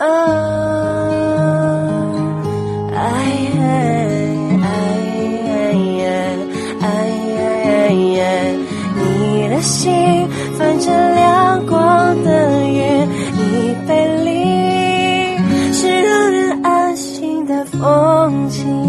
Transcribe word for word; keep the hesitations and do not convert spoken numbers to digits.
啊，哎哎哎哎哎，你的心泛着亮光的夜，你背离是让人安心的风景。